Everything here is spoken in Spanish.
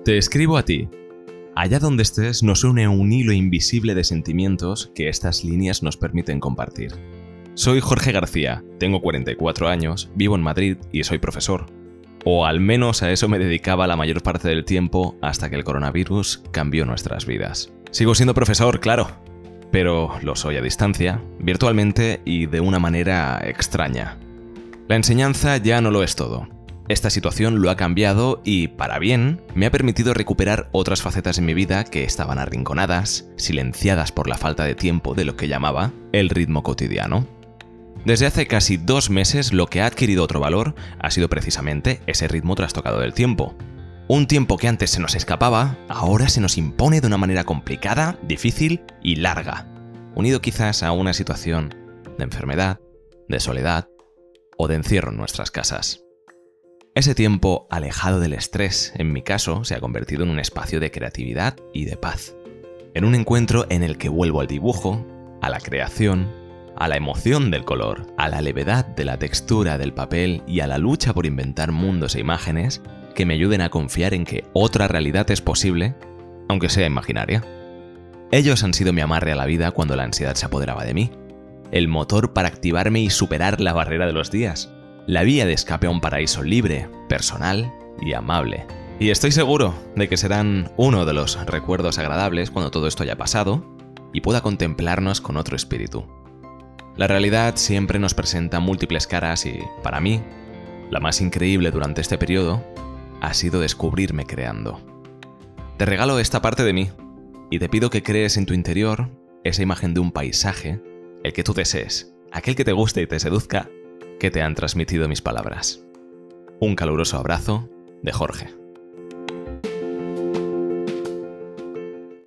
Te escribo a ti. Allá donde estés nos une un hilo invisible de sentimientos que estas líneas nos permiten compartir. Soy Jorge García, tengo 44 años, vivo en Madrid y soy profesor. O al menos a eso me dedicaba la mayor parte del tiempo hasta que el coronavirus cambió nuestras vidas. Sigo siendo profesor, claro, pero lo soy a distancia, virtualmente y de una manera extraña. La enseñanza ya no lo es todo. Esta situación lo ha cambiado y, para bien, me ha permitido recuperar otras facetas en mi vida que estaban arrinconadas, silenciadas por la falta de tiempo de lo que llamaba el ritmo cotidiano. Desde hace casi 2 meses lo que ha adquirido otro valor ha sido precisamente ese ritmo trastocado del tiempo. Un tiempo que antes se nos escapaba, ahora se nos impone de una manera complicada, difícil y larga, unido quizás a una situación de enfermedad, de soledad o de encierro en nuestras casas. Ese tiempo alejado del estrés, en mi caso, se ha convertido en un espacio de creatividad y de paz. En un encuentro en el que vuelvo al dibujo, a la creación, a la emoción del color, a la levedad de la textura del papel y a la lucha por inventar mundos e imágenes que me ayuden a confiar en que otra realidad es posible, aunque sea imaginaria. Ellos han sido mi amarre a la vida cuando la ansiedad se apoderaba de mí, el motor para activarme y superar la barrera de los días, la vía de escape a un paraíso libre, personal y amable. Y estoy seguro de que serán uno de los recuerdos agradables cuando todo esto haya pasado y pueda contemplarnos con otro espíritu. La realidad siempre nos presenta múltiples caras y, para mí, la más increíble durante este periodo ha sido descubrirme creando. Te regalo esta parte de mí y te pido que crees en tu interior esa imagen de un paisaje, el que tú desees, aquel que te guste y te seduzca, que te han transmitido mis palabras. Un caluroso abrazo de Jorge.